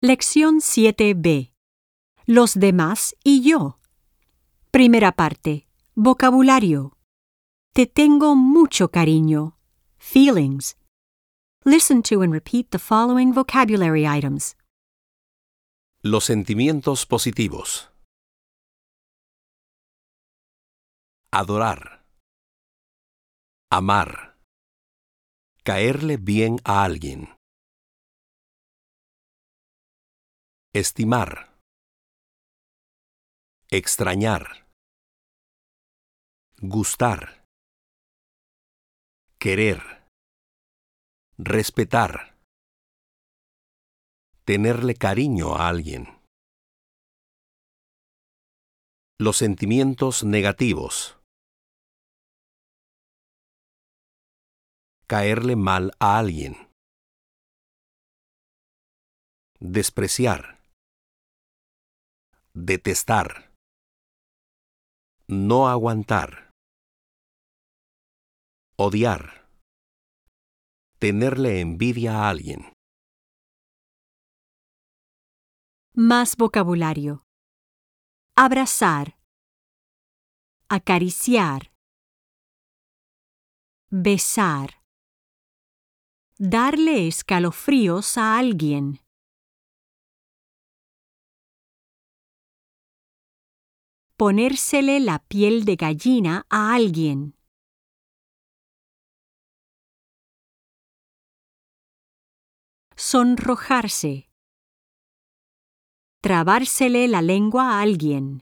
Lección 7b. Los demás y yo. Primera parte. Vocabulario. Te tengo mucho cariño. Feelings. Listen to and repeat the following vocabulary items. Los sentimientos positivos. Adorar. Amar. Caerle bien a alguien. Estimar. Extrañar. Gustar. Querer. Respetar. Tenerle cariño a alguien. Los sentimientos negativos. Caerle mal a alguien. Despreciar. Detestar. No aguantar. Odiar. Tenerle envidia a alguien. Más vocabulario. Abrazar. Acariciar. Besar. Darle escalofríos a alguien. Ponérsele la piel de gallina a alguien. Sonrojarse. Trabársele la lengua a alguien.